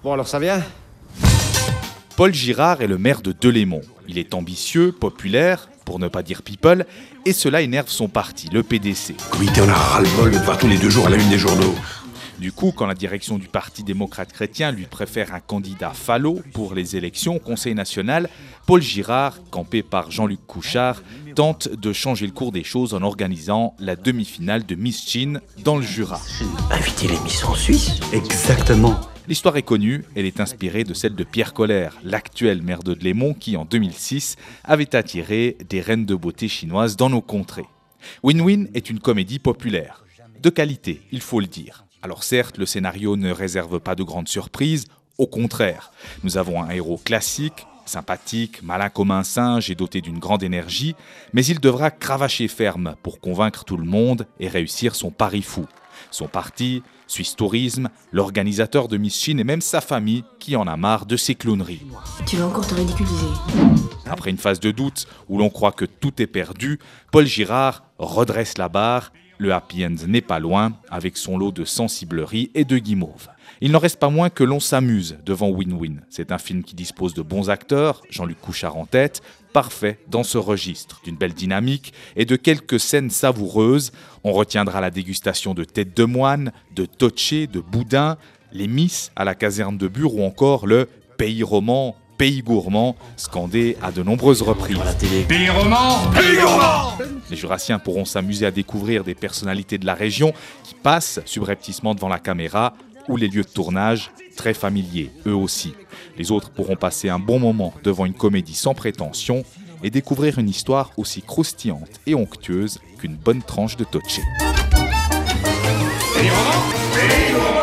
Bon, alors ça vient ? Paul Girard est le maire de Delémont. Il est ambitieux, populaire, pour ne pas dire people, et cela énerve son parti, le PDC. Comité en a ras-le-bol de voir tous les 2 jours à la une des journaux. Du coup, quand la direction du Parti démocrate-chrétien lui préfère un candidat falot pour les élections au Conseil national, Paul Girard, campé par Jean-Luc Couchard, tente de changer le cours des choses en organisant la demi-finale de Miss Chine dans le Jura. Inviter les Miss en Suisse ? Exactement. L'histoire est connue, elle est inspirée de celle de Pierre Colère, l'actuel maire de Delémont qui, en 2006, avait attiré des reines de beauté chinoises dans nos contrées. Win-Win est une comédie populaire. De qualité, il faut le dire. Alors certes, le scénario ne réserve pas de grandes surprises, au contraire. Nous avons un héros classique, sympathique, malin comme un singe et doté d'une grande énergie, mais il devra cravacher ferme pour convaincre tout le monde et réussir son pari fou. Son parti, Suisse Tourisme, l'organisateur de Miss Chine et même sa famille qui en a marre de ses clowneries. Tu vas encore te ridiculiser. Après une phase de doute où l'on croit que tout est perdu, Paul Girard redresse la barre. Le happy end n'est pas loin, avec son lot de sensibleries et de guimauves. Il n'en reste pas moins que l'on s'amuse devant Win-Win. C'est un film qui dispose de bons acteurs, Jean-Luc Couchard en tête, parfait dans ce registre, d'une belle dynamique et de quelques scènes savoureuses. On retiendra la dégustation de têtes de moine, de totché, de boudin, les miss à la caserne de Bure ou encore le pays roman, pays gourmand, scandé à de nombreuses reprises. Pays roman, pays gourmand. Les Jurassiens pourront s'amuser à découvrir des personnalités de la région qui passent subrepticement devant la caméra ou les lieux de tournage, très familiers, eux aussi. Les autres pourront passer un bon moment devant une comédie sans prétention et découvrir une histoire aussi croustillante et onctueuse qu'une bonne tranche de totché. Pays roman, pays gourmand.